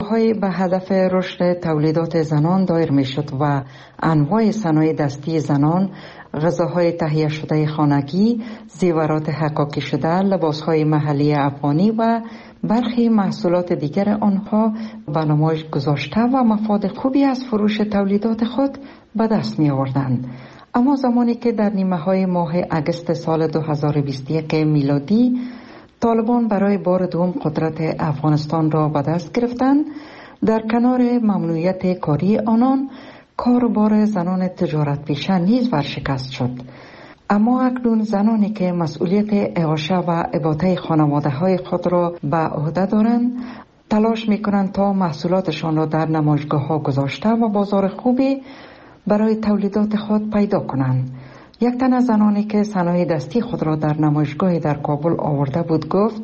نمایشگاه‌های به هدف رشد تولیدات زنان دایر می‌شد و انواع صنایع دستی زنان، غذاهای تهیه شده خانگی، زیورات حکاکی شده، لباسهای محلی افغانی و برخی محصولات دیگر آنها به نمایش گذاشته و مفاد خوبی از فروش تولیدات خود به دست می آوردند. اما زمانی که در نیمه‌های ماه اگست سال 2021 میلادی طالبان برای بار دوم قدرت افغانستان را به دست گرفتند، در کنار ممنوعیت کاری آنان، کاروبار زنان تجارت پیشه نیز ورشکست شد. اما اکنون زنانی که مسئولیت اعاشه و اباطه خانواده های خود را به عهده دارند، تلاش می کنند تا محصولاتشان را در نمایشگاه ها گذاشته و بازار خوبی برای تولیدات خود پیدا کنند. یک تن از زنانی که صنایع دستی خود را در نمایشگاهی در کابل آورده بود گفت: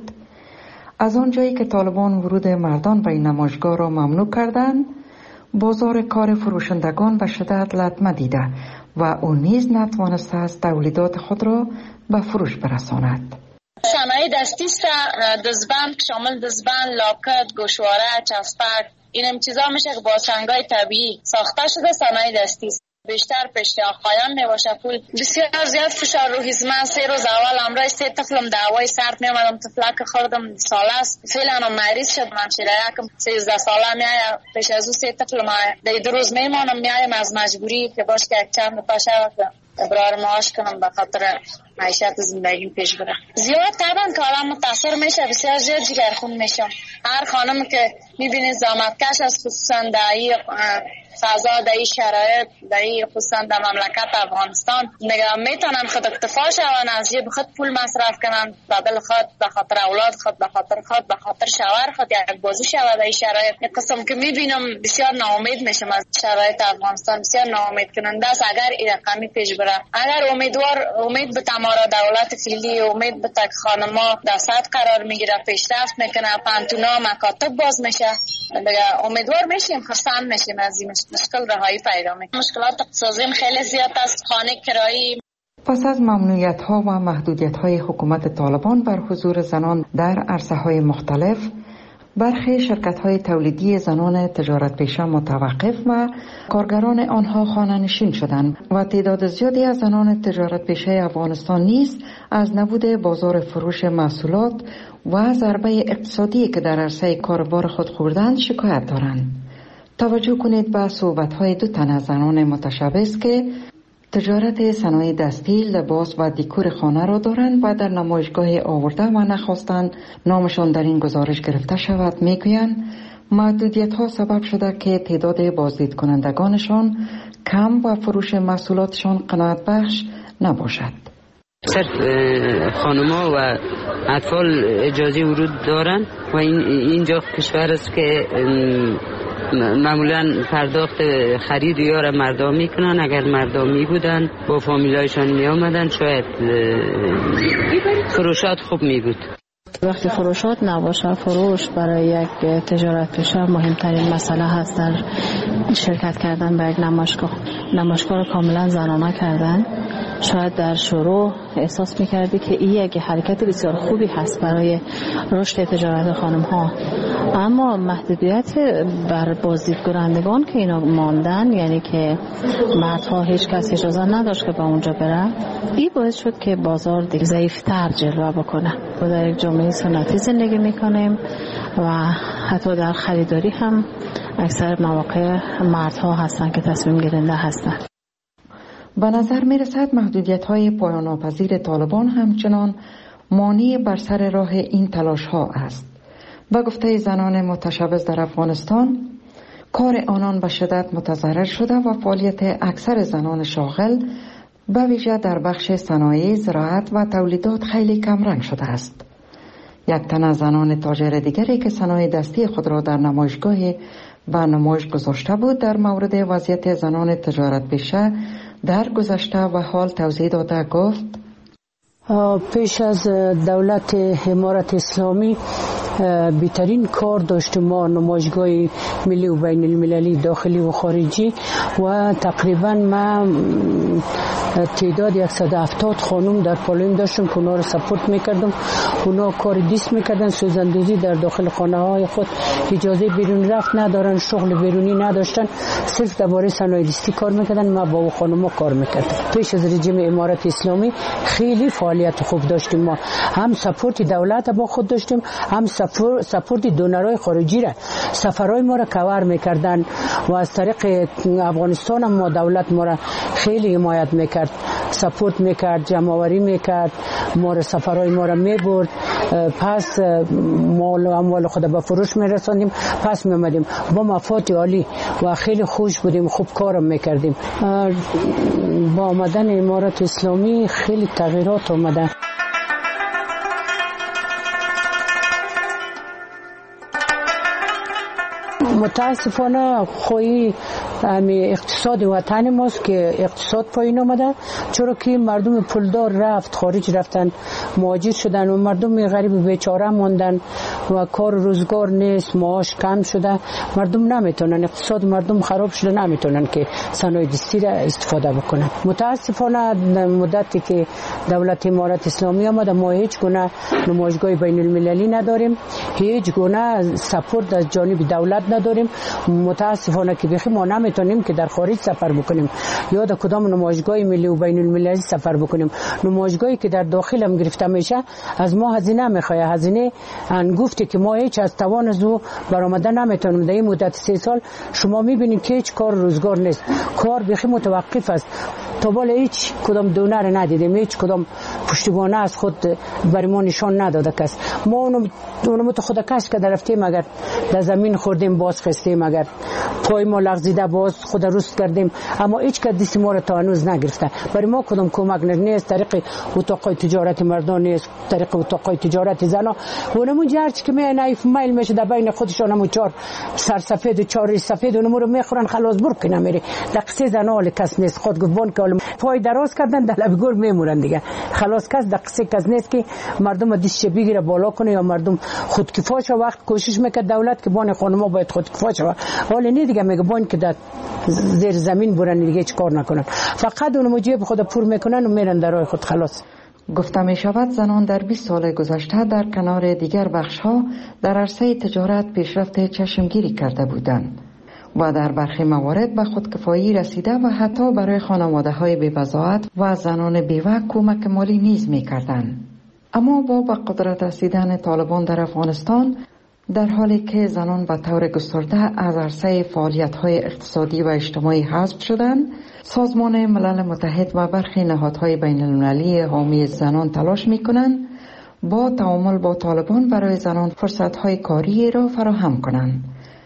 از آنجایی که طالبان ورود مردان به این نمایشگاه را ممنوع کردند، بازار کار فروشندگان به شدت لطمه دیده و او نیز نتوانسته است تولیدات خود را به فروش برساند. صنایع دستی است، دزبند شامل دزبند، لاکت، گوشواره، چسبک، اینم چیزا میشه که با سنگای طبیعی ساخته شده صنایع دستی است. بیشتر پیش آقایان میباشه. پول بسیار زیاد فشار رو هیزمن. 3 روز اول امروز 3 طفلم دعوای سرد میامدم، طفلک خوردم ساله است، فعلا مریض شد. منشیره یکم 13 ساله میای، پیش از او 3 طفلم در 2 روز میمانم، میایم از مجبوری که باش که یک چند پاشه ابرار معاش کنم به خاطر معیشت زندگی پیش بره. زیاد طبعا که آدم متاثر میشه، بسیار زیاد جگرخون میشم. هر خانم که میبینید زحمتکش است، خصوصا در این فضا، در این شرایط، در این خصوصا در مملکت افغانستان، میگم میتونن خود اکتفا شون، از جیب خود پول مصرف کنن، بدل خود، به خاطر اولاد خود، به خاطر خود، به خاطر شوهر خود یک بازی شود. در این شرایط یک قسم که میبینم بسیار ناامید میشم از شرایط افغانستان، بسیار ناامید کننده است. اگر این رقمی پیش بره، اگر امید به تمارا دولت فعلی، امید به تک خانما در سطح قرار میگیره، پیشرفت میکنه، پانتونا مکاتب باز میشه، دیگه امیدوار میشیم، خرسند میشیم از این مشکل رهایی پیدا میکنه. مشکلات اقتصادی خیلی زیاد است، خانه کرایی. پس از ممنوعیت ها و محدودیت های حکومت طالبان بر حضور زنان در عرصه های مختلف، برخی شرکت های تولیدی زنان تجارت پیشه متوقف و کارگران آنها خانه نشین شدند و تعداد زیادی از زنان تجارت پیشه افغانستان نیز از نبود بازار فروش محصولات و ضربه اقتصادی که در عرصه کاروبار خود خوردند شکایت دارند. توجه کنید به صحبت های 2 تن از زنان متشبث که تجارت صنایع دستی، لباس و دیکور خانه را دارند و در نمایشگاه آورده و نخواستند نامشان در این گزارش گرفته شود. میگویند محدودیت ها سبب شده که تعداد بازدید کنندگانشان کم و فروش محصولاتشان قناعت بخش نباشد. صرف خانما و اطفال اجازه ورود دارند و اینجا کشور است که معمولا پرداخت خرید یا را مردم میکنن. اگر مردم می بودن با فامیلایشان می آمدن شاید فروشات خوب می بود. وقتی فروشات نباشه، فروش برای یک تجارت پیشه مهمترین مسئله هست. در شرکت کردن به یک نمایشگاه را کاملا زنانه کردن. شاید در شروع احساس میکردی که این یک حرکت بسیار خوبی هست برای رشد تجارت خانم ها، اما محدودیت بر بازدید کنندگان که اینا ماندن، یعنی که مردها هیچ کس اجازه نداشت که به اونجا بره، این باعث شد که بازار دیگه ضعیفتر جلوه بکنه. ما در یک جامعه سنتی زندگی میکنیم و حتی در خریداری هم اکثر مواقع مردها هستن که تصمیم گیرنده هستن. به نظر می رسد محدودیت های پایان ناپذیر طالبان همچنان مانع بر سر راه این تلاش ها است. به گفته زنان متشبث در افغانستان، کار آنان به شدت متضرر شده و فعالیت اکثر زنان شاغل به ویژه در بخش صنایع، زراعت و تولیدات خیلی کمرنگ شده است. یک تن از زنان تاجر دیگری که صنایع دستی خود را در نمایشگاه به نمایش گذاشته بود، در مورد وضعیت زنان تجارت پیشه در گذشته و حال توضیح داده گفت: پیش از دولت امارت اسلامی بهترین کار داشتیم ما نمایشگاه ملی و بین المللی داخلی و خارجی و تقریبا ما تعداد 170 خانم در پالویم داشتم که اونا رو سپورت میکردم. اونا کار دیست میکردن، سوزندوزی در داخل خانه های خود، اجازه بیرون رفت ندارن، شغل بیرونی نداشتن، صرف درباره صنایع دستی کار میکردن. ما با خانم کار میکردم. پیش از رژیم امارت اسلامی خیلی فعالیت خوب داشتیم. ما هم سپورت دولت با خود داشتیم، هم سپورت دونرهای خارجی را، سفرهای ما را کاور میکردن و از طریق افغانستان هم ما دولت ما را خیلی حمایت میکرد، سپورت میکرد، جمع‌آوری میکرد، ما را سفرهای ما را میبرد، پس مال و اموال خود به فروش میرساندیم، پس میامدیم با مفاد عالی و خیلی خوش بودیم، خوب کارم میکردیم. با آمدن امارت اسلامی خیلی تغییرات آمده. متاسفانه خوی اقتصاد وطن ماست که اقتصاد پایین آمده، چرا که مردم پولدار رفت خارج، رفتن مهاجر شدن و مردم غریب بیچاره ماندن و کار روزگار نیست، معاش کم شده، مردم نمیتونن، اقتصاد مردم خراب شده، نمیتونن که صنایع دستی را استفاده بکنن. متاسفانه مدتی که دولت امارت اسلامی آمده ما هیچ گونه نمایشگاه بین المللی نداریم، هیچ گونه سپورت از جانب دولت نداریم. متاسفانه که بخی ما نمیتونیم که در خارج سفر بکنیم یا در کدام نمایشگاه ملی و بین المللی سفر بکنیم. نمایشگاهی که در داخل هم گرفته میشه از ما هزینه میخواد، هزینه انگفتی که ما هیچ از توان از او برآمده نمیتونیم. در این مدت 3 سال شما میبینید که هیچ کار روزگار نیست، کار بخی متوقف است. تا بالا هیچ کدام دونر ندیدیم، هیچ کدام پشتیبانه از خود برای ما نشان نداده کس. ما اونم تو خود کس که رفتیم، اگر در زمین خوردیم باز خستیم، اگر پای ما لغزیده باز خود رست کردیم، اما هیچ کس دست ما را تا هنوز نگرفته. برای ما کدام کمک نیست، طریق اتاقای تجارت مردان نیست، طریق اتاقای تجارت زنا. اونمون جرچ که نایف میل میشه در بین خودشون، همون 4 سرسفید و 4 سفید اونمون رو میخورن، خلاص برک نمیره. دقیقه زنا کس نیست، خود گفتن که پای دراز کردن در لب گل میمونن دیگه، خلاص کس دقیقه کس نیست که مردم دستش بگیره بالا کنه یا مردم خودکفا شه. وقت کوشش میکرد دولت که بان خانما باید خودکفا شه، حالا نه دیگه میگه بان که در زیر زمین برن دیگه هیچ کار نکنن، فقط اونم جیب خود پر میکنن و میرن در راه خود. خلاص گفته می شود زنان در 20 سال گذشته در کنار دیگر بخش‌ها در عرصه تجارت پیشرفت چشمگیری کرده بودند و در برخی موارد به خودکفایی رسیده و حتی برای خانواده‌های بی‌بضاعت و زنان بیوه کمک مالی نیز می‌کردند. اما با به قدرت رسیدن طالبان در افغانستان، در حالی که زنان به طور گسترده از عرصه فعالیت‌های اقتصادی و اجتماعی حذف شدند، سازمان ملل متحد و برخی نهادهای بین‌المللی حامی زنان تلاش می‌کنند با تعامل با طالبان برای زنان فرصت‌های کاری را فراهم کنند.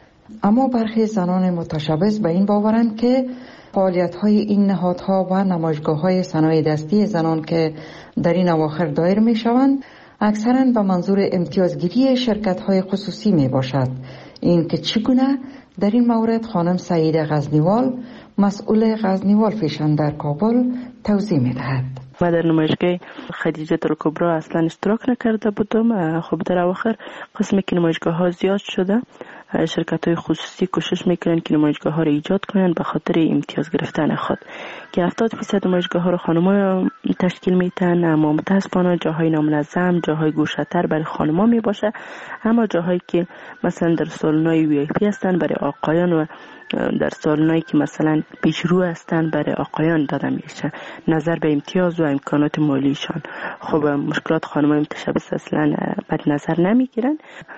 اما برخی زنان متشبث به این باورند که فعالیت‌های این نهادها و نمایشگاه‌های صنایع دستی زنان که در این اواخر دایر می‌شوند اکثراً به منظور امتیازگیری شرکت‌های خصوصی میباشد. این که چگونه در این مورد خانم سعیده غزنیوال، مسئول غزنیوال فیشن در کابل، توضیح می‌دهد. ما در نمایشگاه خدیجه الکبری اصلا اشتراک نکرده بودم. خب در اواخر قسمی که نمایشگاه ها زیاد شده، شرکت های خصوصی کوشش میکنن که نمایشگاه ها رو ایجاد کنن به خاطر امتیاز گرفتن خود، که 70% نمایشگاه ها رو خانم‌ها تشکیل میتن. اما متاسفانه جاهای نامنظم، جاهای گوشه‌تر برای خانم‌ها میباشه، اما جاهایی که مثلا در سالن‌های VIP هستن برای آقایان و در سالنایی که مثلا پیشرو هستن برای آقایان داده میشه، نظر به امتیاز و امکانات مالیشان. خب مشکلات خانم‌های متشبث اصلا بد نظر نمیگیرن.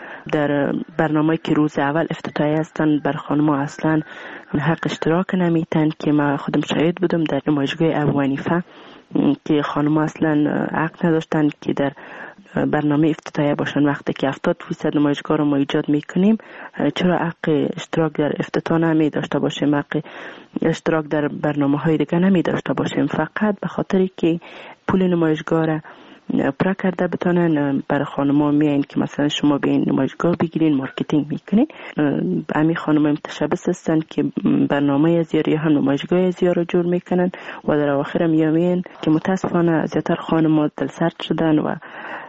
در برنامه‌ای که روز اول افتتاحیه هستن بر خانم‌ها اصلا حق اشتراک نمیتن، که من خودم شاهد بودم در نمایشگاه ابو حنیفه که خانم‌ها اصلا حق نداشتن که در برنامه افتتاحیه باشن. وقتی که 70% نمایشگاه رو ما ایجاد میکنیم، چرا حق اشتراک در افتتاح نمی داشته باشیم، حق اشتراک در برنامه های دیگه نمی داشته باشیم؟ فقط به خاطری که پول نمایشگاه را پرا کرده بتونن برای خانم‌ها میایین که مثلا شما بیاین نمایشگاه بگیرین، مارکتینگ میکنین. همین خانم‌ها متشبث هستن که برنامه ازیار یا هم نمایشگاه ازیار رو جور میکنن و در اواخر میامین که متاسفانه زیادتر خانم‌ها دلسرد شدن و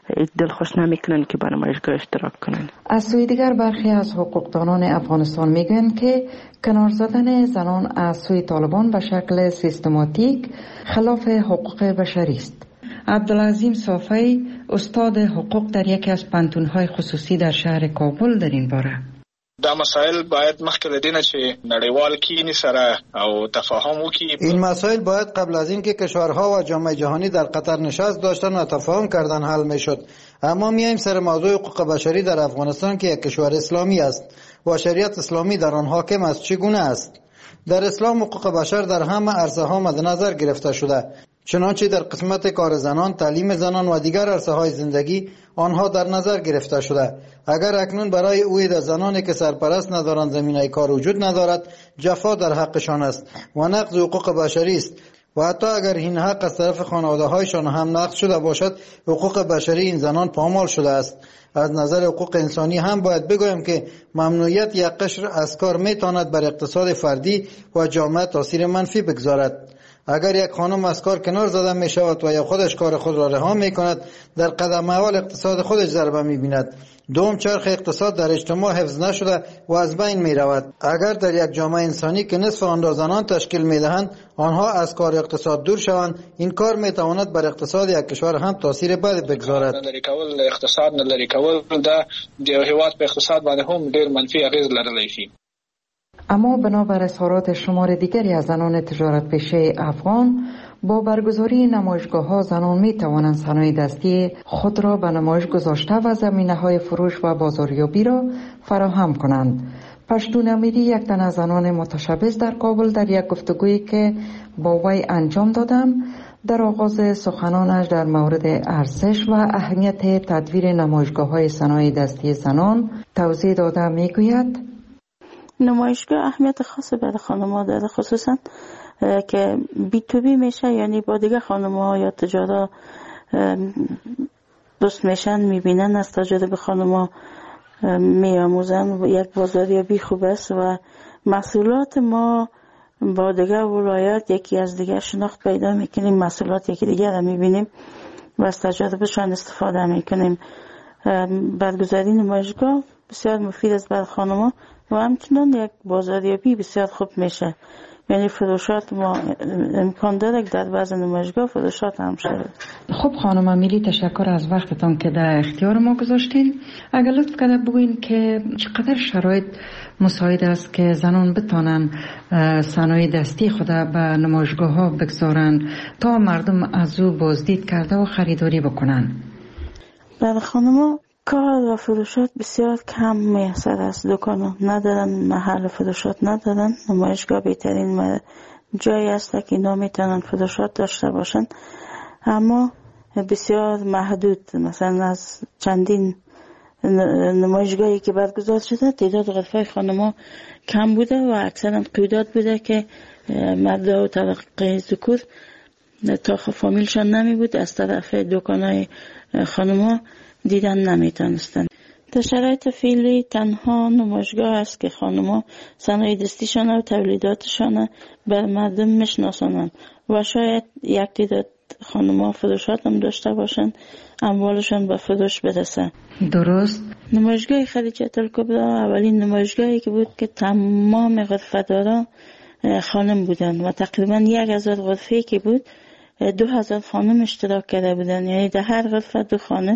دلخوش نمیکنن که به نمایشگاه اشتراک کنن. از سوی دیگر برخی از حقوقدانان افغانستان میگویند که کنار زدن زنان از سوی طالبان به شکل سیستماتیک خلاف حقوق بشری است. عبدالعظیم صافی استاد حقوق در یکی از پانتون‌های خصوصی در شهر کابل در این باره: دا مسائل باید مخکې له دې نه چې نړیوال کینی سره او تفاهم وکړي. این مسائل باید قبل از اینکه کشورها و جامعه جهانی در قطر نشست داشتن و تفاهم کردن حل میشد. اما میایم سر موضوع حقوق بشری در افغانستان که یک کشور اسلامی است و شریعت اسلامی در آن حاکم است. چگونه است؟ در اسلام حقوق بشر در همه عرصه ها مد نظر گرفته شده، چنانچه در قسمت کار زنان، تعلیم زنان و دیگر عرصه های زندگی آنها در نظر گرفته شده. اگر اکنون برای اوید زنانی که سرپرست ندارند زمینه کار وجود ندارد، جفا در حقشان است و نقض حقوق بشری است. و حتی اگر این حق از طرف خانواده هایشان هم نقض شده باشد، حقوق بشری این زنان پامال شده است. از نظر حقوق انسانی هم باید بگویم که ممنوعیت یک قشر از کار میتواند بر اقتصاد فردی و جامعه تاثیر منفی بگذارد. اگر یک خانم از کار کنار زده می شود و یا خودش کار خود را رها می کند، در قدم اول اقتصاد خودش ضربه می بیند. دوم، چرخ اقتصاد در اجتماع حفظ نشده و از بین می رود. اگر در یک جامعه انسانی که نصف آن را زنان تشکیل می دهند آنها از کار اقتصاد دور شوند، این کار می تواند بر اقتصاد یک کشور هم تاثیر بد بگذارد. اقتصاد نه لري کول دا د هیواد په اقتصاد باندې هم ډیر منفي اغیز لرلی شي. اما بنابر اظهارات شمار دیگری از زنان تجارت پیشه افغان، با برگزاری نمایشگاه‌ها زنان می توانند صنایع دستی خود را به نمایش گذاشته و زمینه‌های فروش و بازاریابی را فراهم کنند. پشتون امیری، یک تن از زنان متشبث در کابل، در یک گفتگویی که با وی انجام دادم در آغاز سخنانش در مورد ارزش و اهمیت تدویر نمایشگاه‌های صنایع دستی زنان توضیح داده می‌گوید: نمایشگاه اهمیت خاصی برای خانم‌ها داره، خصوصا که بی تو بی میشه، یعنی با دیگه خانم‌ها یا تجارت دوست میشن، میبینن، از تجربه خانم‌ها میاموزن. یک بازاریابی خوب است و محصولات ما با دیگه ولایات یکی از دیگه شناخت پیدا میکنیم، محصولات یکی دیگه را میبینیم و از تجربهشان استفاده میکنیم. برگزاری نمایشگاه بسیار مفید است برای خانم‌ها و همچنان یک بازاریابی بسیار خوب میشه، یعنی فروشات ما امکان داره که در بعض نمایشگاه فروشات هم شده. خب خانم امیری، تشکر از وقتتان که در اختیار ما گذاشتین. اگر لطف کرده بگوین که چقدر شرایط مساعد است که زنان بتانن صنایع دستی خود به نمایشگاه ها بگذارن تا مردم از او بازدید کرده و خریداری بکنن؟ برای خانم‌ها کار و فروشات بسیار کم میسر است. دکان ندارن، محل فروشات ندارن. نمایشگاه بهترین جایی است که اینا میتونن فروشات داشته باشن، اما بسیار محدود. مثلا از چندین نمایشگاهی که برگزار شده تعداد غرفه خانم‌ها کم بوده و اکثرا قیودات بوده که مردا و طبقه ذکور تا فامیلشان نمی بود از طرف دکان‌های خانم‌ها دیدن نمیتونستن. در شرایط فعلی تنها نمایشگاه است که خانم‌ها صنایع دستیشان و تولیداتشان بر مردم میشناسانند و شاید یک تعداد خانم‌ها فروشات هم داشته باشند، اموالشان به فروش برسه. درست. نمایشگاه خدیجه الکبری اولین نمایشگاهی که بود که تمام غرفه‌داران خانم بودند و تقریبا 1000 غرفه که بود 2000 خانم اشتراک کرده بودند، یعنی در هر غرفه 2 خانم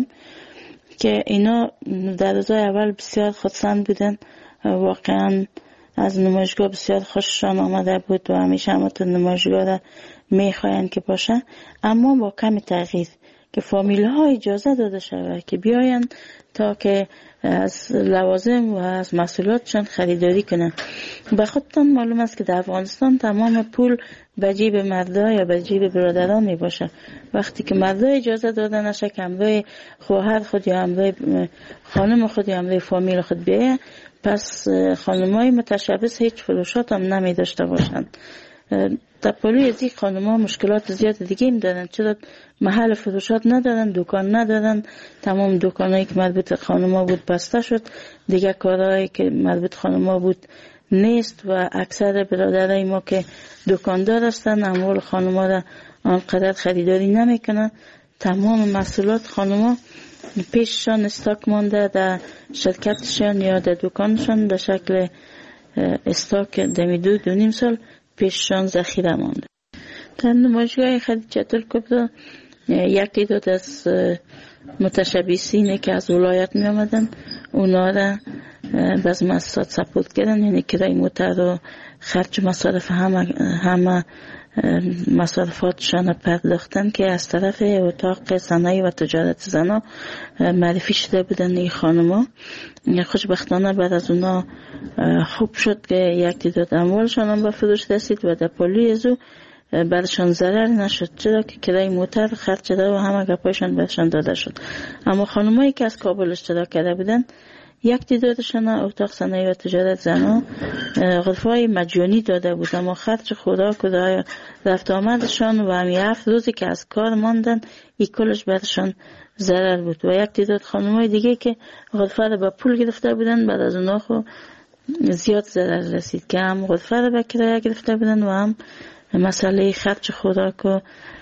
که اینا در روزهای اول بسیار خودسند بودن. واقعا از نمایشگاه بسیار خوششان آمده بود و همیشه همتون نمایشگاه را میخواین که باشه، اما با کم تغییر که فامیل ها اجازه داده شود که بیاین تا که از لوازم و از محصولاتشان خریداری کنن. به خودتان معلوم است که در افغانستان تمام پول به جیب مردا یا به جیب برادران می باشه. وقتی که مردا اجازه داده نشه که همراه خواهر خود یا همراه خانم خود یا همراه فامیل خود بیایه، پس خانمای متشبث هیچ فروشات هم نمی داشته باشند. در پلوی از این خانم‌ها مشکلات زیاد دیگه هم دارن، چرا محل فروشات ندارن، دکان ندارن، تمام دکانایی که مربوط خانم‌ها بود بسته شد، دیگه کارهایی که مربوط خانم‌ها بود نیست و اکثر برادرای ما که دکاندار هستن اموال خانم‌ها را آنقدر خریداری نمیکنن. تمام محصولات خانم‌ها پیششان استاک مانده در شرکتشان یا در دکانشان در شکل استاک دمی 2.5 سال پیششان ذخیره مانده. در نمایشگاه خدیجه الکبری یک تعداد از متشبثین که از ولایت می آمدن اونا را باز مصرف سپورت کردن، یعنی کرای موتر و خرج مصارف همه مصارفاتشان پرداختن که از طرف اتاق صنایع و تجارت زنا معرفی شده بودن این خانما. خوشبختانه بعد از اونا خوب شد که یک تعداد اموالشان هم به فروش رسید و در پلوی از او برشان ضرر نشد، چرا که کرای موتر خرج شده و همه گپایشان برشان داده شد. اما خانمایی که از کابل اشتراک کرده بودن یک تعدادشان اتاق صنایع و تجارت زنا غرفه‌های مجانی داده بود، اما خرج خوراک و رفت آمدشان و همی 7 روزی که از کار ماندن این کلش برشان ضرر بود. و یک تعداد خانمای دیگه که غرفه رو به پول گرفته بودن بعد از اونها خو زیاد ضرر رسید که هم غرفه رو به کرایه گرفته بودن و هم مسئله خرج خوراک و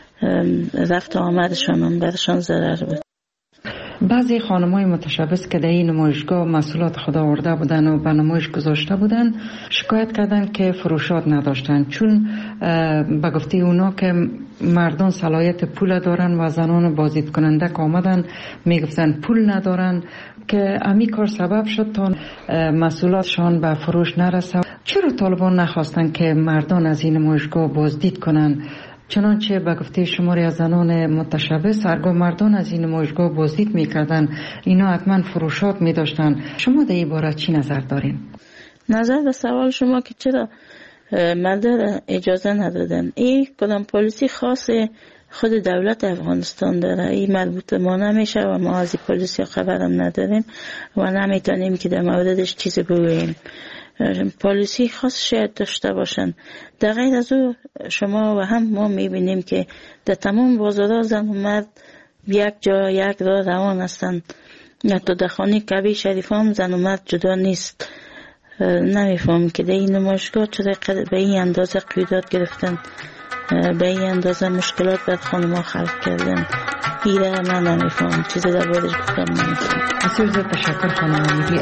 رفت آمدشان هم برشان ضرر بود. بعضی خانمای متشبث که در این نمایشگاه مسئولات خود آورده بودن و به نمایش گذاشته بودن شکایت کردن که فروشات نداشتن، چون به گفته اونا که مردان صلاحیت پول دارن و زنان بازدید کننده که آمدن میگفتن پول ندارن، که امی کار سبب شد تا مسئولاتشان به فروش نرسه. چرا طالبان نخواستن که مردان از این نمایشگاه بازدید کنن؟ چنانچه به گفته شماری از زنان متشبث هرگاه مردان از این نمایشگاه بازدید میکردن اینا حتما فروشات میداشتن. شما در این باره چی نظر دارین؟ نظر به سوال شما که چرا مردان اجازه ندادن، این کدام پلیسی خاص خود دولت افغانستان داره، این مربوط ما نمیشه و ما از این پلیسی خبرم نداریم و نمیتونیم که در موردش چیزی بگوییم. پالیسی خاص شاید داشته باشن. در غیر از او شما و هم ما میبینیم که در تمام بازارها زن و مرد یک جا یک راه روان هستند. حتی در خانه کعبه شریف هم زن و مرد جدا نیست. نمیفهم که در این نمایشگاه چرا به این اندازه قیودات گرفتن، به این اندازه مشکلات بر خانم‌ها خلق کردن. ایره من نمیفهم، چیزی در باردش گفتم نمیفهم. بسیار زیاد تشکر خانم امیدی.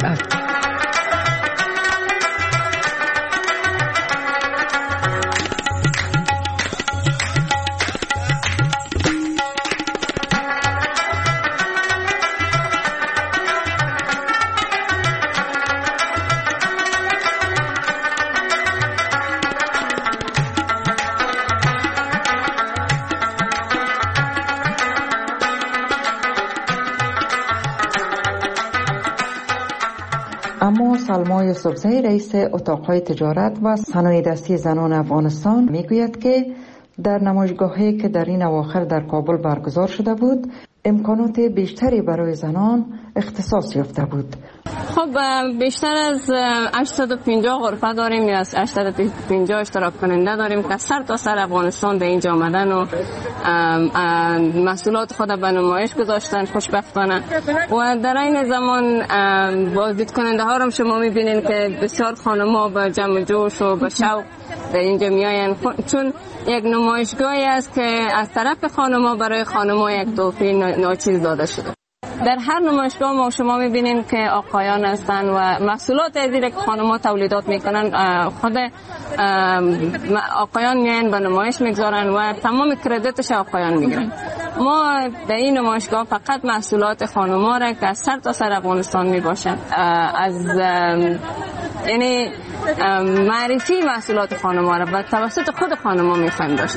اما سلما یوسفزئی رئیس اتاقهای تجارت و صنایع دستی زنان افغانستان میگوید که در نمایشگاهی که در این اواخر در کابل برگزار شده بود امکانات بیشتری برای زنان اختصاص یافته بود. خب بیشتر از 850 غرفه داریم یا از 850 اشتراک کننده داریم که سر تا سر افغانستان به اینجا آمدن و محصولات خود به نمایش گذاشتن خوشبختانه. و در این زمان بازدید کننده ها رو شما میبینین که بسیار خانم‌ها با جمع جوش و با شوق به اینجا میاین، چون یک نمایشگاهی است که از طرف خانم‌ها برای خانم‌ها یک تحفه ناچیز داده شده. در هر نمایشگاه ما شما میبینین که آقایان هستن و محصولات دیگه که خانم‌ها تولیدات میکنن خود آقایان میان به نمایش میگذارن و تمام کردیتش آقایان میگیرن. ما در این نمایشگاه فقط محصولات خانم‌ها را که از سر تا سر افغانستان میباشن از یعنی معرفی محصولات خانم‌ها را و توسط خود خانم‌ها میخوایم داشته.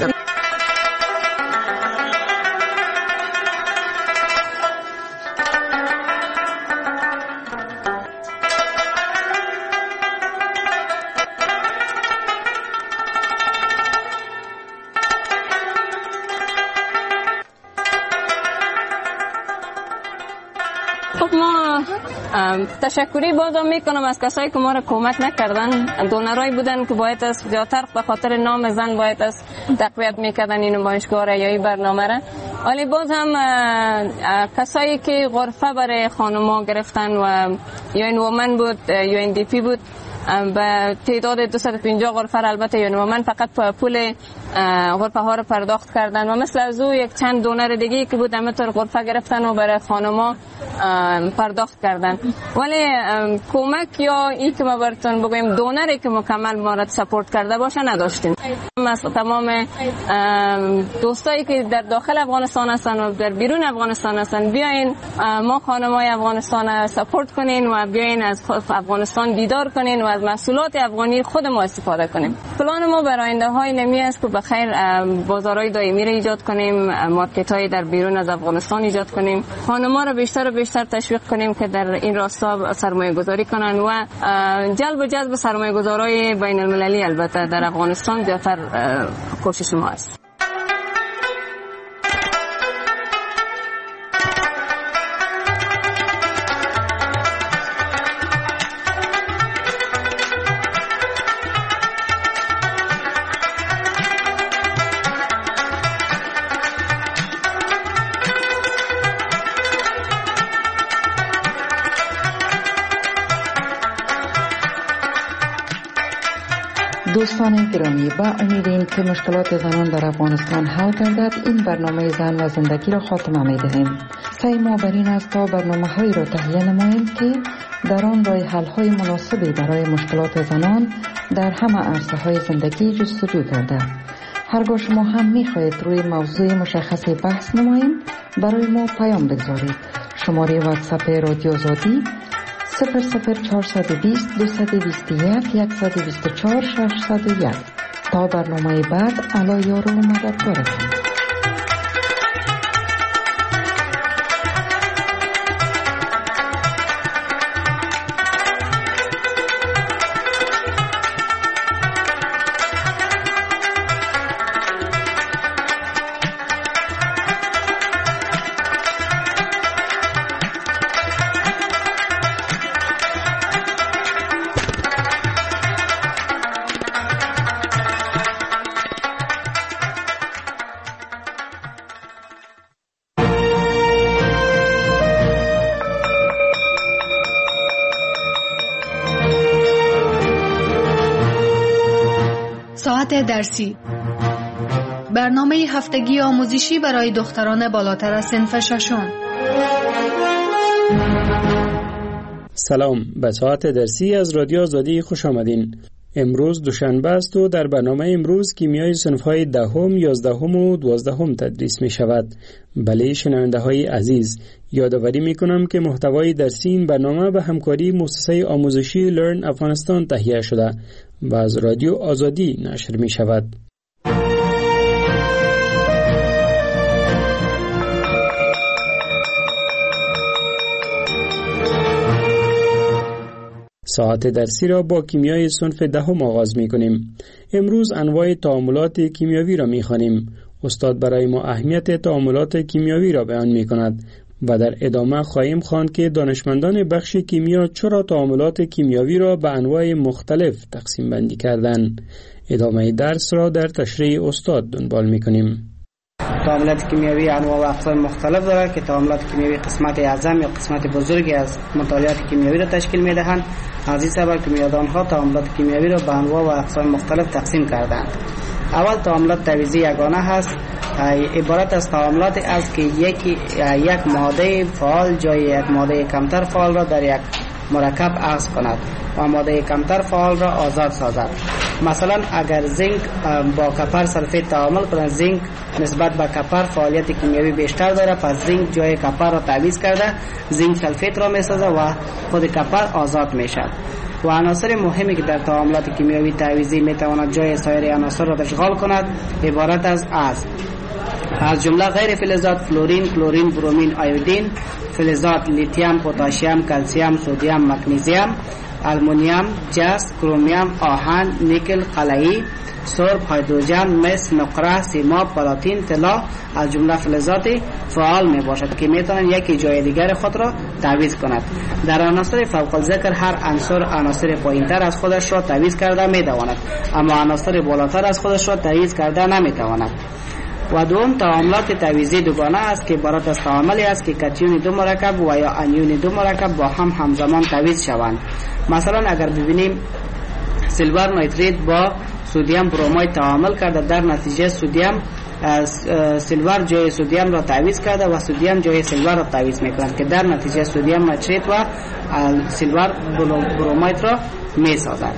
خب ما تشکری بازم میکنم از کسایی که ما را کمک نکردن. دونرایی بودن که باید است زیادتر به خاطر نام زن باید است تقویت میکردن این نمایشگاه را یا این برنامه را، ولی باز هم کسایی که غرفه برای خانم‌ها گرفتن و UN Women بود، UNDP بود، به تعداد 250 غرفه البته یونیمن فقط پول غرفه ها رو پرداخت کردن و مثل از او یک چند دونر دیگه که بود همینطور غرفه گرفتن و برای خانما پرداخت کردن. ولی کمک یا این که ما براتون بگویم دونری که مکمل ما را سپورت کرده باشه نداشتیم. مثلا تمام دوستایی که در داخل افغانستان هستن و در بیرون افغانستان هستن بیاین ما خانمای افغانستان سپورت کنین و بیاین از افغانستان بیدار کنین و از محصولات افغانی خود ما استفاده کنیم. پلان ما برای آینده های نمی است که بخیر بازارهای دائمی را ایجاد کنیم، مارکت های در بیرون از افغانستان ایجاد کنیم، خانم‌ها را بیشتر و بیشتر تشویق کنیم که در این راستا سرمایه گذاری کنن و جلب و جذب سرمایه گذارای بین المللی البته در افغانستان زیادتر کوشش ما است. دوستان گرامی، با امیدیم که مشکلات زنان در افغانستان حل گردد این برنامه زن و زندگی را خاتمه می دهیم. سعی ما بر این است تا برنامه هایی را تهیه نماییم که در آن راه حل های مناسبی برای مشکلات زنان در همه عرصه های زندگی جستجو گردد. هرگاه شما هم می خواهید روی موضوع مشخصی بحث نماییم برای ما پیام بگذارید. شماره واتساپ رادیو آزادی 00420 221 124 601. تا برنامه بعد علا یار و مددگارتون. ساعت درسی، برنامه هفتگی آموزشی برای دختران بالاتر از صنف ششم. سلام، به ساعت درسی از رادیو آزادی خوش آمدین. امروز دوشنبه است و در برنامه امروز کیمیای صنف‌های دهم، 11 و 12 تدریس می شود. بله شنونده های عزیز، یادآوری می کنم که محتوای درسی این برنامه به همکاری مؤسسه آموزشی لرن افغانستان تهیه شده و از رادیو آزادی نشر می شود. ساعت درسی را با کیمیای صنف دهم آغاز می کنیم. امروز انواع تعاملات کیمیاوی را می خوانیم. استاد برای ما اهمیت تعاملات کیمیاوی را بیان می کند و در ادامه خواهیم خواند که دانشمندان بخش کیمیا چرا تعاملات کیمیاوی را به انواع مختلف تقسیم بندی کردند. ادامه درس را در تشریح استاد دنبال می کنیم. تعاملات کیمیاوی انواع و اقسام مختلف دارد که تعاملات کیمیاوی قسمت اعظم یا قسمت بزرگی از مطالعات کیمیاوی را تشکیل می دهند. از این سبب کیمیادانها تعاملات کیمیاوی را به انواع و اقسام مختلف تقسیم کردند. اول تعاملات تعویضی یگانه هست. عبارت از تعاملات است که یک ماده فعال جای یک ماده کمتر فعال را در یک مرکب عوض کند و ماده کمتر فعال را آزاد سازد. مثلا اگر زینک با کپر سلفیت تعامل کند، زینک نسبت به کپر فعالیت کیمیاوی بیشتر دارد، پس زینک جای کپر را تعویض کرده زینک سلفیت را میسازد و خود کپر آزاد میشد. و عناصر مهمی که در تعاملات کیمیاوی تعویضی میتواند جای سایر عناصر را اشغال کند عبارت از جمله غیر فلزات فلورین، کلورین، برومین، آیودین، فلزات لیتیم، پتاسیم، کلسیم، سدیم، مگنیزیم، آلومینیم، جست، کرومیوم، آهن، نیکل، قلعی، سرب، هیدروژن، مس، نقره، سیماب، پلاتین، طلا از جمله فلزات فعال می باشد که می توانند یکی جای دیگر خود را تعویض کند. در عناصر فوق الذکر هر عنصر پایینتر از خودش را تعویض کرده می تواند، اما عناصر بالاتر از خودش را تعویض کرده نمی تواند. و دوم تعاملات تعویضی دوگانه است که عبارت از تعاملی است که کاتیون دو مرکب و یا انیون دو مرکب با هم همزمان تعویض شوند. مثلا اگر ببینیم سیلور نیتریت با سدیم برومید تعامل کرده، در نتیجه سدیم سیلور جای سدیم را تعویض کرده و سدیم جای سیلور را تعویض میکنند که در نتیجه سدیم نیتریت و سیلور برومید را میسازد.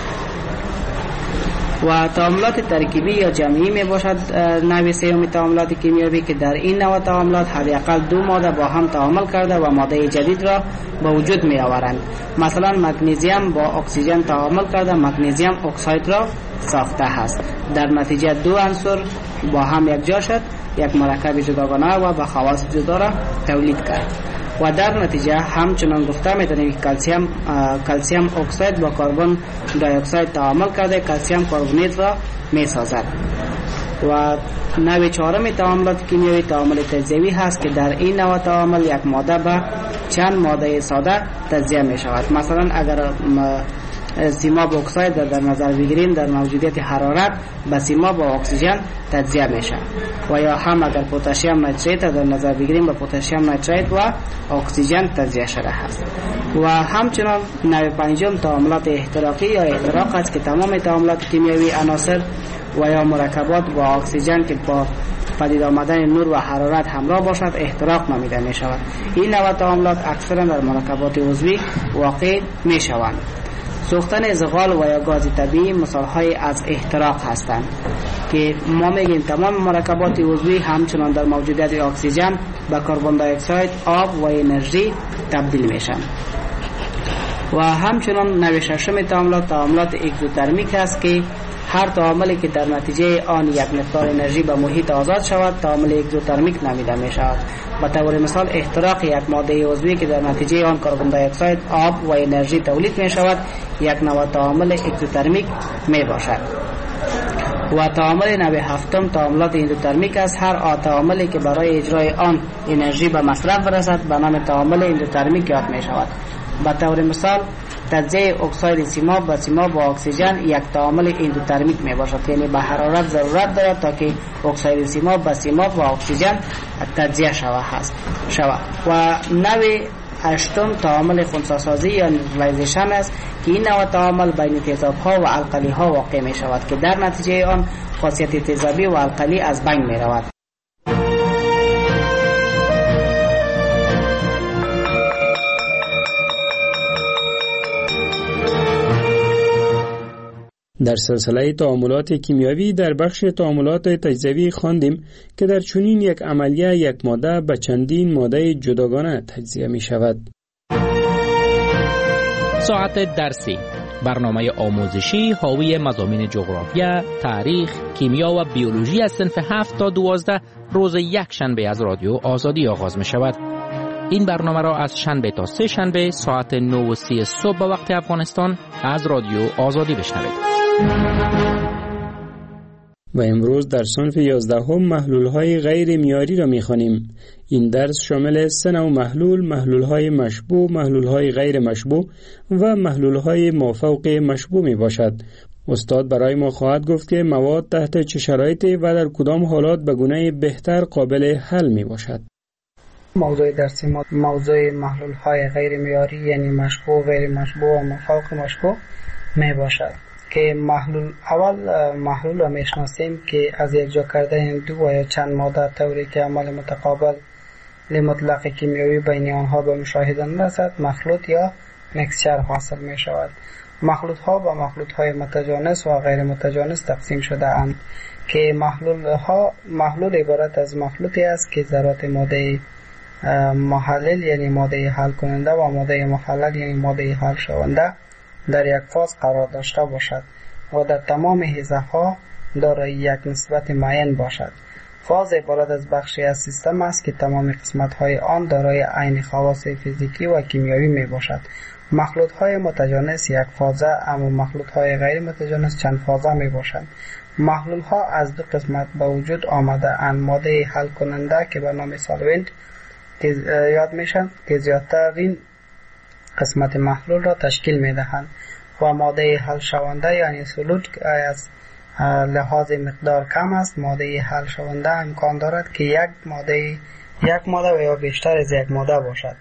و تعاملات ترکیبی یا جمعی می باشد نوع سوم تعاملات کیمیایی که در این نوع تعاملات حداقل دو ماده با هم تعامل کرده و ماده جدید را به وجود می آورند. مثلا مگنیزیم با اکسیژن تعامل کرده مگنیزیم اکساید را ساخته است. در نتیجه دو عنصر با هم یکجا شد، یک مرکب جداگانه و با خواص جدا را تولید کرد. و در نتیجه همچنان گفته میتونیم که کلسیم اکساید با کربن دی اکساید تعامل کرده کلسیم کربونیت را میسازد. و نوع چهارم تعاملات کیمیایی تعامل تجزیوی هست که در این نوع تعامل یک ماده به چند ماده ساده تجزیه می شود. مثلا اگر سیماب اکساید در نظر بگیریم در موجودیت حرارت به سیماب با اکسیژن تجزیه میشه. و یا هم اگر پتاسیم نیتریت در نظر بگیریم به پتاسیم نیتریت و اکسیژن تجزیه شده است. و همچنان نوع پنجم تعاملات احتراقی یا احتراق است که تمام تعاملات کیمیایی عناصر و یا مرکبات با اکسیژن که با پدید آمدن نور و حرارت همراه باشد احتراق نامیده می شود. این نوع تعاملات اکثرا در مرکبات عضوی واقع می شوند. سوختن زغال و یا گاز طبیعی مثالهای از احتراق هستند که ما میگیم تمام مرکبات عضوی همچنان در موجودیت اکسیژن به کربن دی اکساید، آب و انرژی تبدیل میشن. و همچنان نوع ششم تعاملات اگزوترمیک است که هر تعاملی که در نتیجه آن یک مقدار انرژی به محیط آزاد شود تعامل اگزوترمیک نامیده می شود. به طور مثال احتراق یک ماده عضوی که در نتیجه آن کربن دی اکساید، آب و انرژی تولید می شود یک نوع تعامل اگزوترمیک می باشد. و تعامل نوع هفتم تعاملات اندوترمیک است. هر تعاملی که برای اجرای آن انرژی به مصرف برسد به نام تعامل اندوترمیک یاد می شود. به طور مثال تجزیه اکساید سیماب و سیماب با اکسیژن یک تعامل اندوترمیک می باشد، یعنی به حرارت ضرورت دارد تا که اکساید سیماب با سیماب و اکسیژن تجزیه شود. و نوع هشتم تعامل خنثی‌سازی یا نیوترالایزیشن است که این نوع تعامل بین تیزاب‌ها و القلی‌ها واقع می شود که در نتیجه آن خاصیت تیزابی و القلی از بین می رود. در سلسله تعاملات کیمیایی در بخش تعاملات تجزیوی خواندیم که در چنین یک عملیه یک ماده به چندین ماده جداگانه تجزیه می شود. ساعت درسی، برنامه آموزشی حاوی مضامین جغرافیا، تاریخ، کیمیا و بیولوژی از صنف 7 تا 12 روز یک شنبه از رادیو آزادی آغاز می شود. این برنامه را از شنبه تا سه شنبه ساعت 9:30 صبح به وقت افغانستان از رادیو آزادی بشنوید. و امروز در صنف 11 محلول‌های غیر معیاری را می‌خوانیم. این درس شامل 3 نوع محلول‌های مشبوع، محلول‌های غیر مشبوع و محلول‌های مافوق مشبوع میباشد. استاد برای ما خواهد گفت که مواد تحت چه شرایطی و در کدام حالات به گونه بهتر قابل حل میباشد. موضوع درسی ما موضوع محلول‌های غیر معیاری یعنی مشبوع، غیر مشبوع و مافوق مشبوع میباشد که محلول را میشناسیم که از یک جا کردن دو و یا چند ماده طوری که عمل متقابل مطلق کیمیایی بین آنها به مشاهده نرسد مخلوط یا مکسچر حاصل می شود. مخلوط ها به مخلوط های متجانس و غیر متجانس تقسیم شده اند که محلول عبارت از مخلوطی است که ذرات ماده محلل یعنی ماده حل کننده و ماده محلل یعنی ماده حل شونده در یک فاز قرار داشته باشد و در تمام حیزه‌ها دارای یک نسبت معین باشد. فاز عبارت از بخشی از سیستم است که تمام قسمت‌های آن دارای عین خواص فیزیکی و کیمیایی می باشد. مخلوط‌های متجانس یک فازه اما مخلوط‌های غیر متجانس چند فازه می باشند. محلول‌ها از دو قسمت به وجود آمده اند: ماده حل کننده که به نام سالونت یاد میشن که زیادترین قسمت محلول را تشکیل میدهند و ماده حل شونده یعنی سولوت که از لحاظ مقدار کم است. ماده حل شونده امکان دارد که یک ماده و یا بیشتر از یک ماده باشد.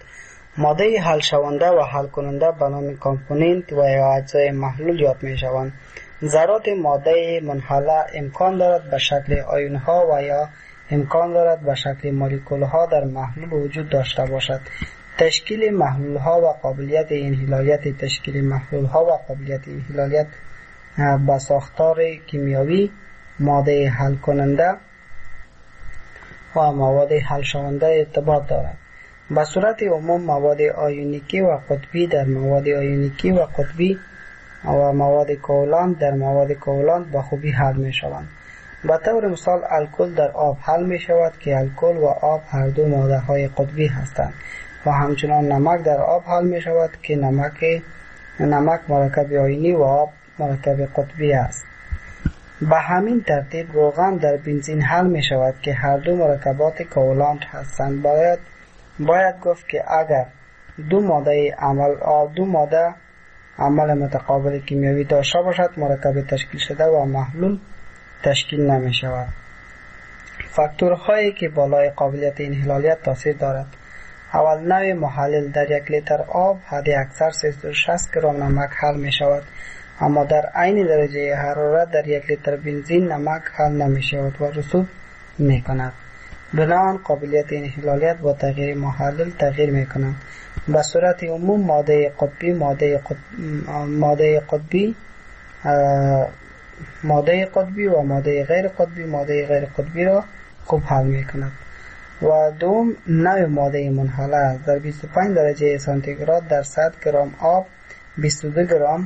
ماده حل شونده و حل کننده به نام کامپوننت و یا اجزای محلول یاد می شوند. ذرات ماده منحله امکان دارد به شکل آیون ها و یا امکان دارد به شکل مولکول ها در محلول وجود داشته باشد. تشکیل محلول ها و قابلیت انحلالیت تشکیل محلول ها و قابلیت انحلالیت به ساختار کیمیایی ماده حل کننده و مواد حل شونده ارتباط دارد. به صورت عموم مواد آیونیکی و قطبی در مواد آیونیکی و قطبی و مواد کوالانت در مواد کوالانت به خوبی حل می شوند. به طور مثال الکل در آب حل می شود که الکل و آب هر دو ماده های قطبی هستند و همچنان نمک در آب حل می شود که نمک مرکب آیونی و آب مرکب قطبی است. به همین ترتیب روغن در بنزین حل می شود که هر دو مرکبات کوالانت هستند. باید گفت که اگر دو ماده عمل متقابل کیمیایی داشته باشد مرکب تشکیل شده و محلول تشکیل نمی شود. فاکتورهایی که بالای قابلیت انحلالیت تاثیر دارد: اول، نوع محلل در یک لیتر آب حد اکثر 360 گرم نمک حل می شود، اما در عین درجه حرارت در یک لیتر بنزین نمک حل نمی شود و رسوب می کند. بنابراین قابلیت انحلالیت با تغییر محلل تغییر می کند. به صورت عموم ماده قطبی و ماده غیر قطبی را خوب حل می کند. و دوم، نوع ماده منحله در 25 درجه سانتیگراد در 100 گرم آب 22 گرم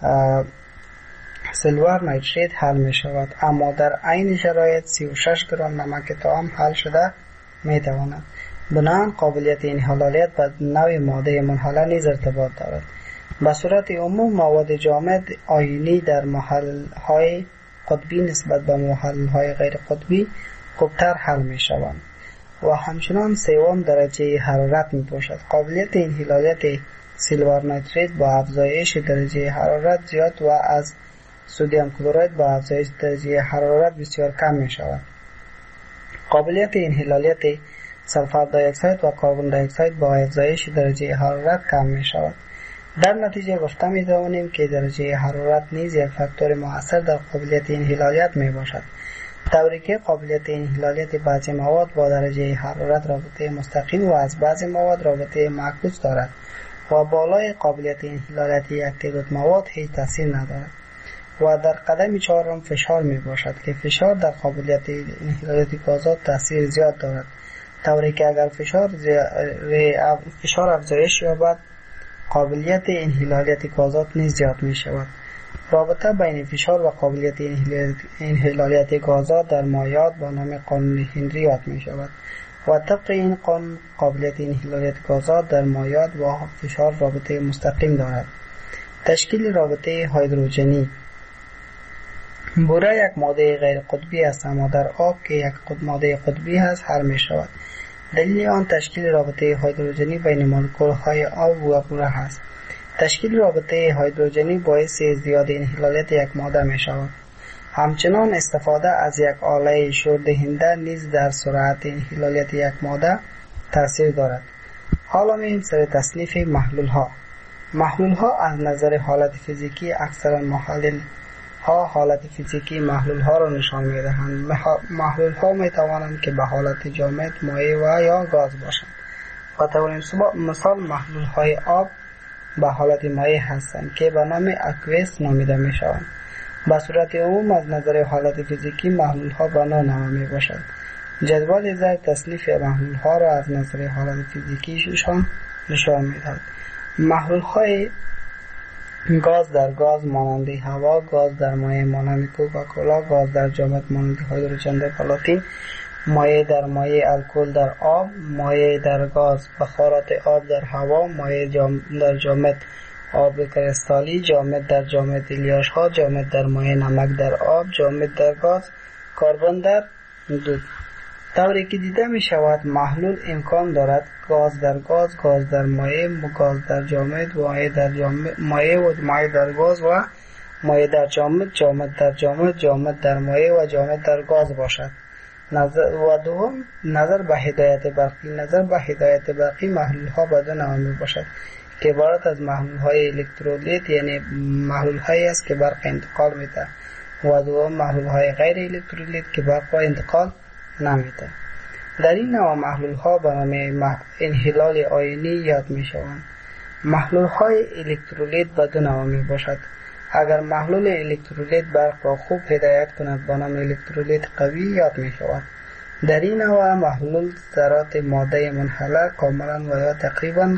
سیلور نیتریت حل می شود، اما در عین شرایط 36 گرم نمک طعام حل شده می تواند. بنابراین قابلیت انحلالیت به نوع ماده منحله نیز ارتباط دارد. به صورت عموم مواد جامد آیونی در محل‌های قطبی نسبت به محل‌های غیر قطبی خوبتر حل می شوند و همچنان سوم درجه حرارت می باشد. قابلیت انحلالیت سیلور نیتریت با افزایش درجه حرارت زیاد و از سدیم کلراید با افزایش درجه حرارت بسیار کم می شود. قابلیت انحلالیت سلفر دی اکساید و کربن دی اکساید با افزایش درجه حرارت کم می شود. در نتیجه گفته می توانیم که درجه حرارت نیز یک فاکتور مؤثر در قابلیت انحلالیت می باشد، طوری که قابلیت انحلالیت بعضی مواد با درجه حرارت رابطه مستقیم و از بعضی مواد رابطه معکوس دارد و بالای قابلیت انحلالیت یک تعداد مواد هیچ تاثیر ندارد. و در قدم چهارم فشار می باشد که فشار در قابلیت انحلالیت گازات تاثیر زیاد دارد، طوری که اگر فشار افزایش یابد قابلیت انحلالیت گازات نیز زیاد می شود. رابطه بین فشار و قابلیت انحلالیت گازات در مایعات با نام قانون هنری یاد می شود و طبق این قانون قابلیت انحلالیت گازات در مایعات با فشار رابطه مستقیم دارد. تشکیل رابطه هیدروژنی: بوره یک ماده غیر قطبی است، اما در آب که یک ماده قطبی است حل می شود. دلیل آن تشکیل رابطه هیدروژنی بین مولکول های آب و بوره است. تشکیل رابطه هیدروژنی باعث ازدیاد انحلالیت یک ماده می شود. همچنان استفاده از یک آله شوردهنده نیز در سرعت انحلالیت یک ماده تاثیر دارد. حالا می‌ریم سر تصنیف محلول ها. محلول ها از نظر حالت فیزیکی اکثرا محلل ها حالت فیزیکی محلول ها را نشان می دهند. محلول ها می توانند که به حالت جامد، مایع و یا گاز باشند. به طور مثال محلول های آب به حالت مایع هستند که به نام اکویس نامیده می شوند. به صورت عموم از نظر حالت فیزیکی محلول ها به نوع می باشند. جدول زیر تصنیف محلول ها را از نظر حالت فیزیکیشان نشان می دهد. محلول های گاز در گاز مانند هوا، گاز در مایع مانند کوکاکولا، گاز در جامد مانند هیدروژن در پلاتین، مایع در مایع الکل در آب، مایع در گاز بخارات آب در هوا، مایع در جامد آب کریستالی، جامد در جامد الیاش ها، جامد در مایع نمک در آب، جامد در گاز کربن در دود. طوری که دیده می شود محلول امکان دارد گاز در گاز، گاز در مایع، گاز در جامد، مایع در جامد، مایع و مایع در گاز و مایع در جامد، جامد در جامد، جامد در مایع و جامد در گاز باشد. دوم نظر به هدایت برقی. نظر به هدایت برقی محلول ها به دو نوع می باشد که عبارت از محلول های الکترولیت یعنی محلول هایی است که برق انتقال میده و دوم محلول های غیر الکترولیت که برق انتقال نمیده. در این نوع محلول ها به نام انحلال آیونی یاد می شوند. محلول های الکترولیت به دو نوع می باشد. اگر محلول الکترولیت برق را خوب هدایت کند به نام الکترولیت قوی یاد می شود. در این نوع محلول ذرات ماده منحله کاملا و یا تقریبا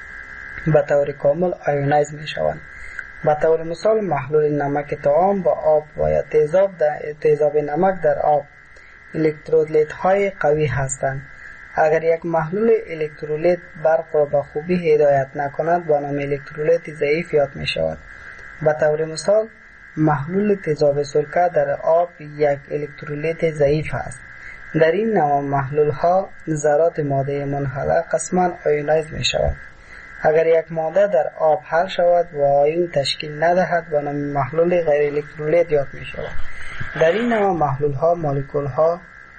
به طور کامل آیونایز می شوند. به طور مثال محلول نمک طعام با آب و یا تیزاب نمک در آب الکترولیت های قوی هستند. اگر یک محلول الکترولیت برق را به خوبی هدایت نکند به نام الکترولیت ضعیف یاد می شود. به طور مثال محلول تیزاب سرکه در آب یک الکترولیت ضعیف است. در این نوع محلول ها ذرات ماده منحله قسما آیونایز می شود. اگر یک ماده در آب حل شود و آیون تشکیل ندهد به نام محلول غیر الکترولیت یاد می شود. در این نوع محلول ها مولکول ها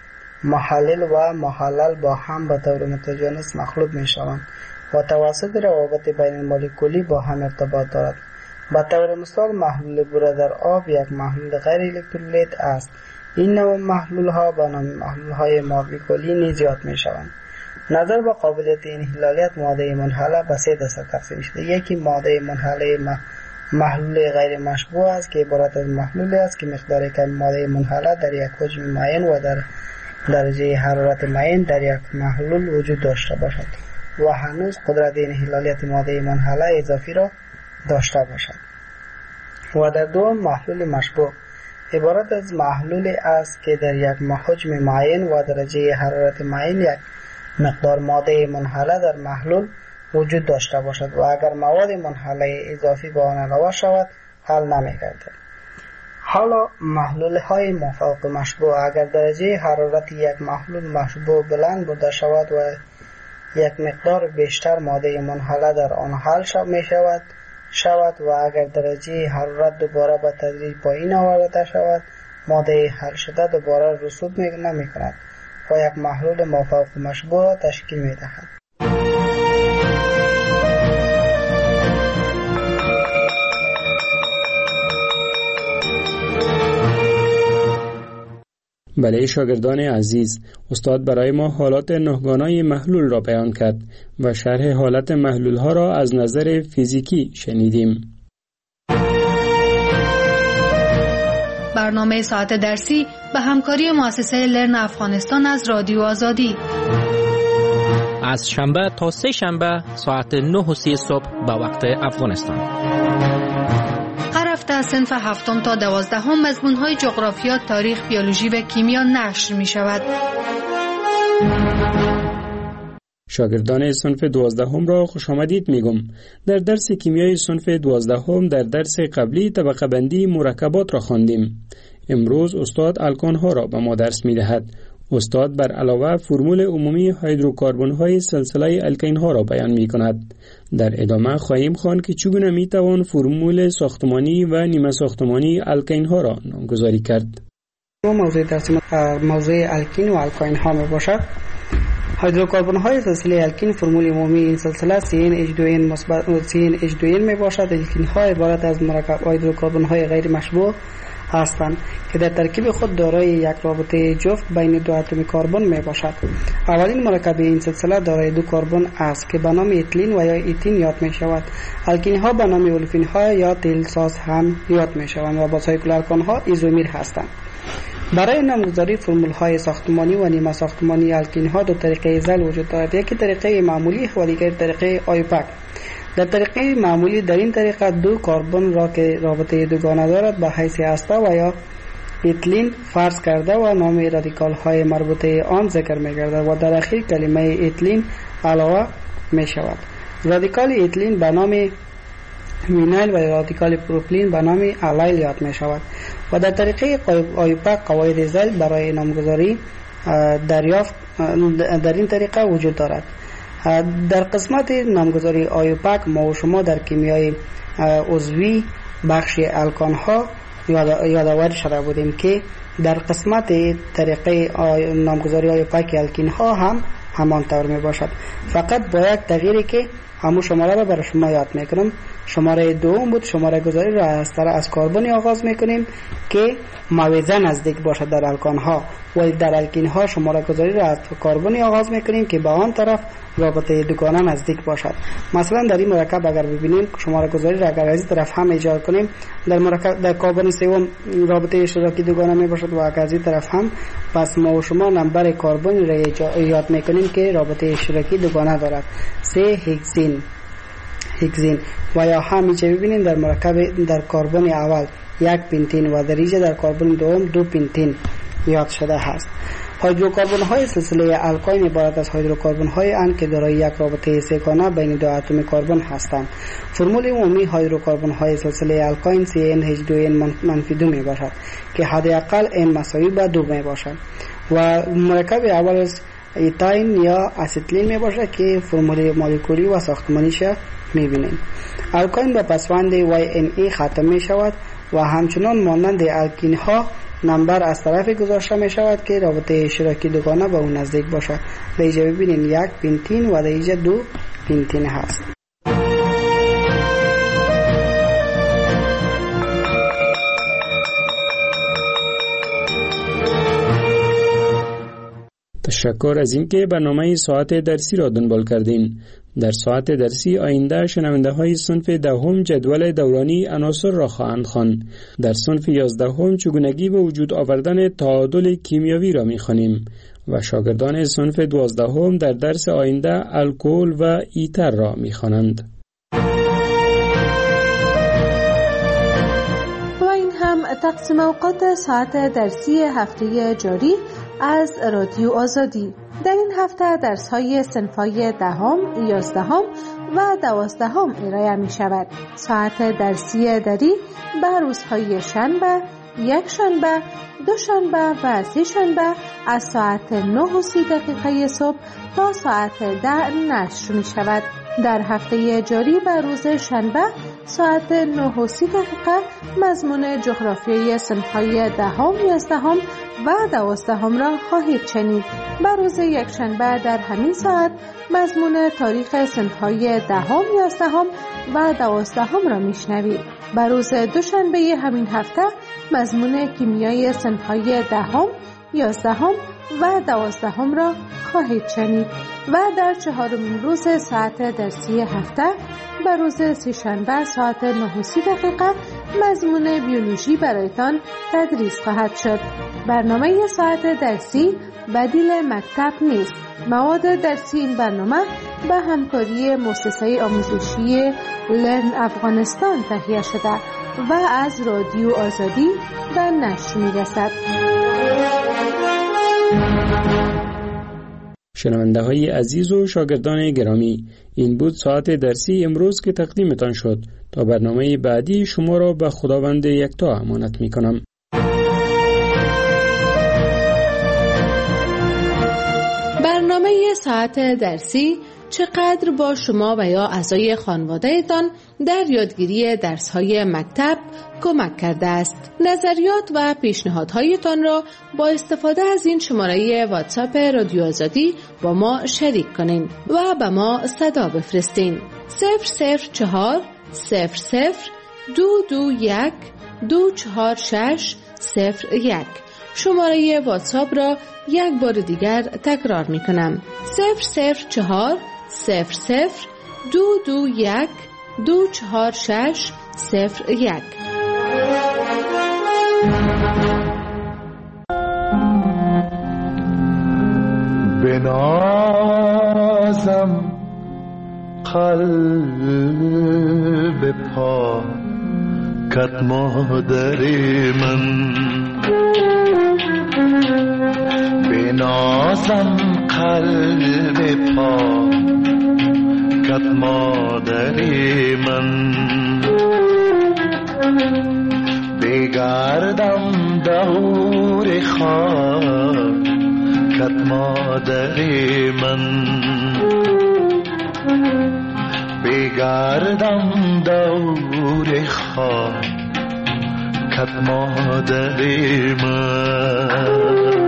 محلل و محلل با هم به طور متجانس مخلوط می شوند و توسط روابط بین مولکولی با هم ارتباط دارد. به طور مثال محلول بوره در آب یک محلول غیر الکترولیت است. این نوع محلول ها به نام محلول های ماوی کلی نیز یاد می شوند. نظر به قابلیت انحلالیت ماده منحله به سه دسته تقسیم شده. یکی ماده منحله محلول غیر مشبوع است که عبارت از محلولی است که مقدار کم ماده منحله در یک حجم معین و در درجه حرارت معین در یک محلول وجود داشته باشد و هنوز قدرت انحلالیت ماده منحله اضافی را داشته باشد. و در دوم محلول مشبوع عبارت از محلولی است که در یک حجم معین و درجه حرارت معین یک مقدار ماده منحله در محلول وجود داشته باشد و اگر مواد منحله اضافی به آن علاوه شود حل نمی‌گردد. حالا محلول های مافوق مشبوع اگر درجه حرارت یک محلول مشبوع بلند بوده شود و یک مقدار بیشتر ماده منحله در آن حل شود و اگر درجه حرارت دوباره به تدریج پایین آورده شود ماده حل شده دوباره رسوب نمی کند و یک محلول مافوق مشبوع تشکیل می دهد. بله شاگردان عزیز، استاد برای ما حالات نهگانای محلول را بیان کرد و شرح حالت محلول ها را از نظر فیزیکی شنیدیم. برنامه ساعت درسی به همکاری مؤسسه لرن افغانستان از رادیو آزادی از شنبه تا سه شنبه ساعت 9:30 صبح به وقت افغانستان. هر هفته از صنف 7 تا 12 مضمون‌های جغرافیا، تاریخ، بیولوژی و کیمیا نشر می‌شود. شاگردان صنف 12 را خوش آمدید میگم. در درس کیمیای صنف 12 در درس قبلی طبقه بندی مرکبات را خواندیم. امروز استاد الکان ها را به ما درس می‌دهد. استاد بر علاوه فرمول عمومی هیدروکاربن های سلسله الکین ها را بیان می کند. در ادامه خواهیم خواند که چگونه می توان فرمول ساختمانی و نیمه ساختمانی الکین ها را نامگذاری کرد. موضوع درس موضوع الکین و الکین ها می باشد. هیدروکاربن های سلسله الکین فرمول عمومی این سلسله CnH2n مثبت CnH2n می باشد. الکین ها عبارت از مرکب هیدروکاربن های غیر مشبوع هستند که در ترکیب خود دارای یک رابطه جفت بین دو اتم کربن می باشد. اولین مرکب این سلسله دارای دو کربن است که به نام اتیلین و یا ایتین یاد می شود. الکین ها به نام اولفین ها یا تیل ساز هم یاد می شوند و با سایکل الکان ها ایزومیر هستند. برای نامگذاری فرمول های ساختمانی و نیمه ساختمانی الکین ها دو طریقه زل وجود دارد. یکی طریقه معمولی و دیگر طریقه آیوپک. در طریقه معمولی در این طریقه دو کربن را که رابطه دوگانه دارد به حیث هسته و یا اتیلین فرض کرده و نام رادیکال های مربوطه آن ذکر می گردد و در اخیر کلمه اتیلین علاوه می شود. رادیکال اتیلین به نام وینایل و رادیکال پروپیلین به نام الایل یاد می شود و در طریقه آیوپک قواعد زل برای نامگذاری دریافت در این طریقه وجود دارد. در قسمت نامگذاری آیوپک ما و شما در کیمیای عضوی بخش الکان ها یادآور شده بودیم که در قسمت طریقه نامگذاری های پاک الکین ها هم همان طور می باشد. فقط با یک تغییری که همون شماره را برای شما یاد میکنم. شماره دوم بود، شماره گذاری را از کربن آغاز میکنیم که موازه نزدیک باشد در الکان ها، ولی در الکین ها شماره گذاری را از کربن آغاز میکنیم که به آن طرف رابطه دوگانه نزدیک باشد. مثلا در این مرکب اگر ببینیم شماره گذاری را اگر از این طرف هم ایجاد کنیم، در کربن سوم رابطه اشتراکی دوگانه می باشد و اگر از این طرف هم، پس ما و شما نمبر کربن را ایجاد میکنیم که رابطه اشتراکی دوگانه دارد، 3 هگزین. و یا همیشه ببینیم در مرکب در کربن اول 1 پنتین و در اینجا در کربن دوم 2 پنتین یاد شده هست. هیدروکربن های سلسله الکاین عبارت از هیدروکربن های اند که دارای یک رابطه سه‌گانه بین دو اتم کربن هستند. فرمول عمومی هیدروکربن های سلسله الکاین CnH2n-2 می باشد که حداقل n مساوی به 2 می باشد و مرکب اول از ایتاین یا اسیتیلین می باشد که فرمول مولکولی و ساختمانیش می بینیم. الکاین با پسوند YNE ختم می شود و همچنان مانند الکین ها نمبر از طرف گذاشته می شود که رابطه اشتراکی دوگانه به اون نزدیک باشد. در اینجا ببینیم 1 پنتین و در اینجا 2 پنتین هست. تشکر از اینکه برنامه ساعت درسی را دنبال کردین. در ساعت درسی آینده شنونده های صنف دهم جدول دورانی عناصر را خواهند خواند. در صنف 11 چگونگی به وجود آوردن تعادل کیمیایی را می‌خوانیم و شاگردان صنف 12 در درس آینده الکل و ایتر را می‌خوانند. و این هم تقسیم اوقات ساعت درسی هفته جاری از رادیو آزادی. در این هفته درس‌های صنف‌های 10، 11 و 12 ارائه می‌شود. ساعت درسی دری به روزهای شنبه، یک شنبه، دو شنبه و سه شنبه از ساعت 9:30 صبح تا ساعت 10 نشر می‌شود. در هفته جاری به روز شنبه ساعت 9:30 مضمون جغرافیای صنف‌های 10، 11 و 12 را خواهید شنید. به روز یکشنبه در همین ساعت مضمون تاریخ صنف‌های 10، 11 و 12 را میشنوید. به روز دوشنبه همین هفته مضمون کیمیای صنف‌های 10، 11 و 12 را خواهید شنید و در 4مین روز ساعت درسی هفته به روز سه‌شنبه ساعت 9:30 مضمون بیولوژی برایتان تدریس خواهد شد. برنامه ساعت درسی بدیل مکتب نیست. مواد درسی این برنامه به همکاری مؤسسه آموزشی لرن افغانستان تهیه شده و از رادیو آزادی به نشر می‌رسد. شنونده های عزیز و شاگردان گرامی، این بود ساعت درسی امروز که تقدیمتان شد. تا برنامه بعدی شما را به خداوند یکتا امانت می کنم. برنامه ساعت درسی چقدر با شما و یا اعضای خانواده‌تان در یادگیری درس‌های مکتب کمک کرده است. نظریات و پیشنهادهایتان را با استفاده از این شماره واتساپ رادیو آزادی با ما شریک کنین و به ما صدا بفرستین. 004 00 221 246 01. شماره واتساپ را یک بار دیگر تکرار می کنم. 004 00 221 246 01. بنازم قلب پاکت مادر من، بنازم قلب پاکت مادر من، بگردم دور خاکت مادر من، بگردم دور خاکت نکرد مادر من.